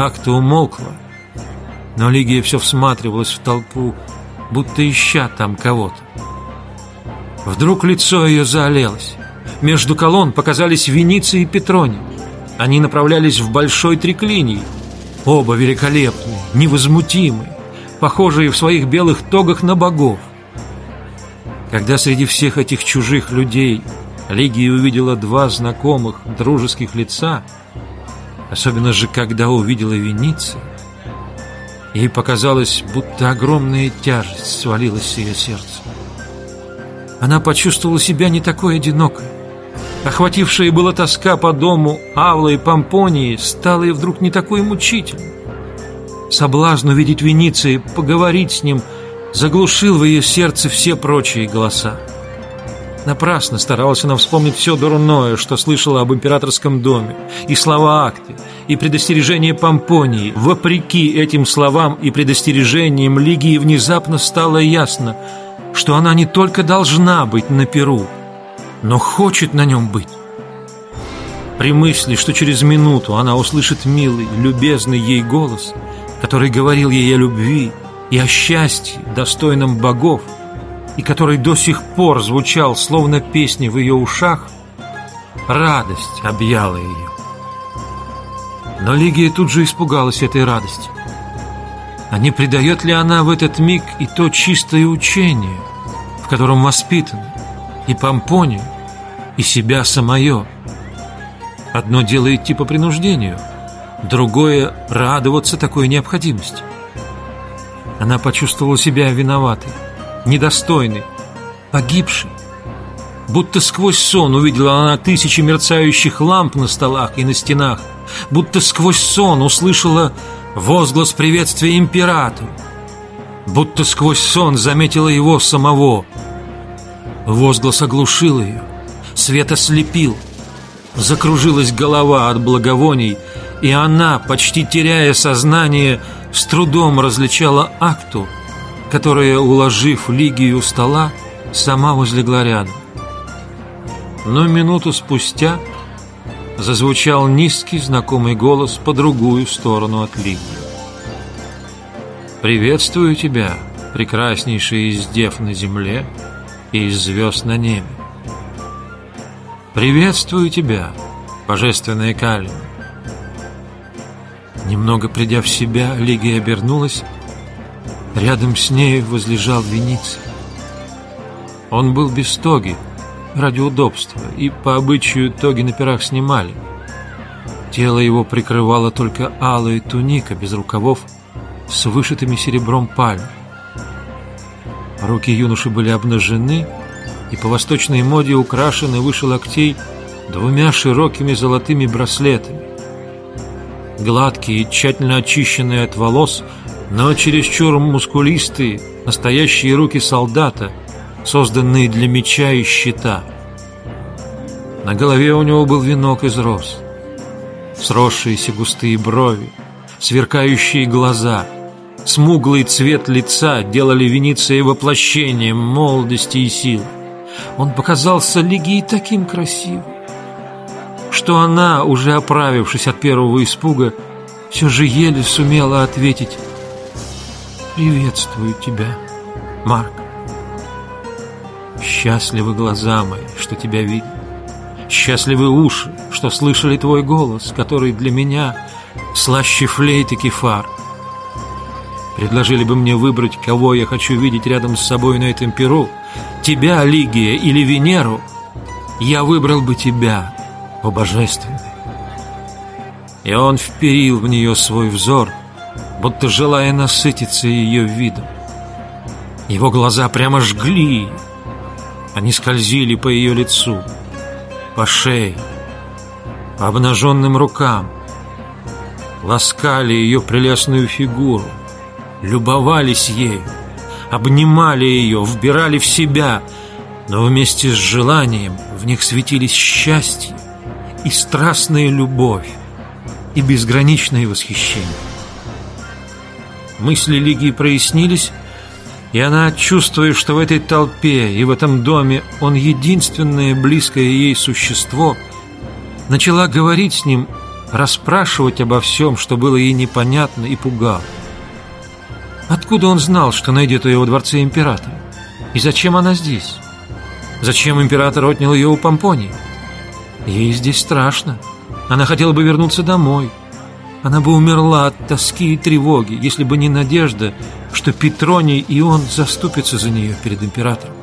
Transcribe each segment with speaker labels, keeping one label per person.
Speaker 1: Акта умолкла, но Лигия все всматривалась в толпу, будто ища там кого-то. Вдруг лицо ее заолелось. Между колонн показались Вениция и Петроний. Они направлялись в большой триклиний. Оба великолепные, невозмутимые, похожие в своих белых тогах на богов. Когда среди всех этих чужих людей Лигия увидела два знакомых дружеских лица, особенно же когда увидела Вениция, ей показалось, будто огромная тяжесть свалилась с ее сердца. Она почувствовала себя не такой одинокой. Охватившая была тоска по дому Авлы и Помпонии стала ей вдруг не такой мучительной. Соблазн увидеть Вениция, поговорить с ним, заглушил в ее сердце все прочие голоса. Напрасно старалась она вспомнить все дурное, что слышала об императорском доме, и слова Акты, и предостережения Помпонии. Вопреки этим словам и предостережениям Лигии внезапно стало ясно, что она не только должна быть на пиру, но хочет на нем быть. При мысли, что через минуту она услышит милый, любезный ей голос, который говорил ей о любви и о счастье, достойном богов, и который до сих пор звучал, словно песни в ее ушах, радость объяла ее. Но Лигия тут же испугалась этой радости. А не предает ли она в этот миг и то чистое учение, в котором воспитана, и Помпонию, и себя самое? Одно дело идти по принуждению, другое — радоваться такой необходимости. Она почувствовала себя виноватой, недостойной, погибшей. Будто сквозь сон увидела она тысячи мерцающих ламп на столах и на стенах, будто сквозь сон услышала возглас приветствия императору, будто сквозь сон заметила его самого. Возглас оглушил ее, свет ослепил, закружилась голова от благовоний, и она, почти теряя сознание, с трудом различала Акту, которая, уложив Лигию у стола, сама возлегла рядом. Но минуту спустя зазвучал низкий знакомый голос по другую сторону от Лигии. «Приветствую тебя, прекраснейшая из дев на земле и из звезд на небе. Приветствую тебя, божественная Калина». Немного придя в себя, Лигия обернулась. Рядом с ней возлежал Вениций. Он был без тоги, ради удобства, и по обычаю тоги на пирах снимали. Тело его прикрывала только алая туника без рукавов с вышитыми серебром пальм. Руки юноши были обнажены и по восточной моде украшены выше локтей двумя широкими золотыми браслетами. Гладкие, тщательно очищенные от волос, но чересчур мускулистые, настоящие руки солдата, созданные для меча и щита. На голове у него был венок из роз. Сросшиеся густые брови, сверкающие глаза, смуглый цвет лица делали Вениция воплощением молодости и силы. Он показался Лигии таким красивым, что она, уже оправившись от первого испуга, все же еле сумела ответить: «Приветствую тебя, Марк. Счастливы глаза мои, что тебя видят. Счастливы уши, что слышали твой голос, который для меня слаще флейты кефар. Предложили бы мне выбрать, кого я хочу видеть рядом с собой на этом пиру, тебя, Лигия, или Венеру, я выбрал бы тебя, о божественный». И он вперил в нее свой взор, будто желая насытиться ее видом. Его глаза прямо жгли ее. Они скользили по ее лицу, по шее, по обнаженным рукам, ласкали ее прелестную фигуру, любовались ею, обнимали ее, вбирали в себя, но вместе с желанием в них светились счастье и страстная любовь, и безграничное восхищение. Мысли Лигии прояснились, и она, чувствуя, что в этой толпе и в этом доме он единственное близкое ей существо, начала говорить с ним расспрашивать обо всем, что было ей непонятно и пугало. Откуда он знал, что найдет ее во дворце императора? И зачем она здесь? Зачем император отнял ее у Помпонии? Ей здесь страшно. Она хотела бы вернуться домой. Она бы умерла от тоски и тревоги, если бы не надежда, что Петроний и он заступятся за нее перед императором.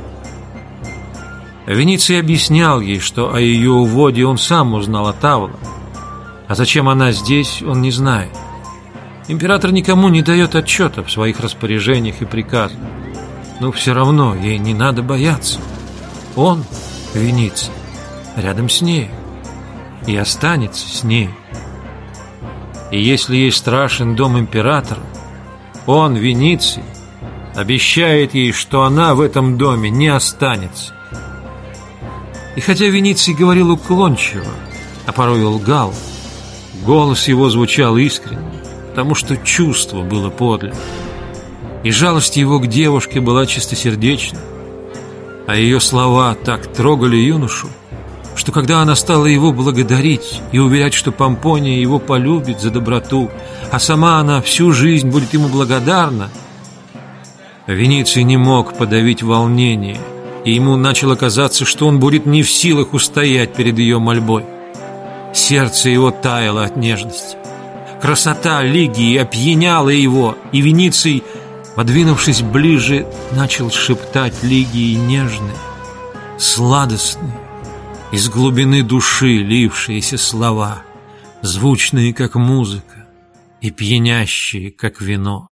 Speaker 1: Вениций объяснял ей, что о ее уводе он сам узнал от Аввала. А зачем она здесь, он не знает. Император никому не дает отчета в своих распоряжениях и приказах. Но все равно ей не надо бояться. Он, Вениций, рядом с ней и останется с ней. И если ей страшен дом императора, он, Вениций, обещает ей, что она в этом доме не останется. И хотя Вениций говорил уклончиво, а порой и лгал, голос его звучал искренне, потому что чувство было подлинно. И жалость его к девушке была чистосердечна, а ее слова так трогали юношу, что когда она стала его благодарить и уверять, что Помпония его полюбит за доброту, а сама она всю жизнь будет ему благодарна, Вениций не мог подавить волнение, и ему начало казаться, что он будет не в силах устоять перед ее мольбой. Сердце его таяло от нежности. Красота Лигии опьяняла его, и Вениций, подвинувшись ближе, начал шептать Лигии нежные, сладостные, из глубины души лившиеся слова, звучные, как музыка, и пьянящие, как вино.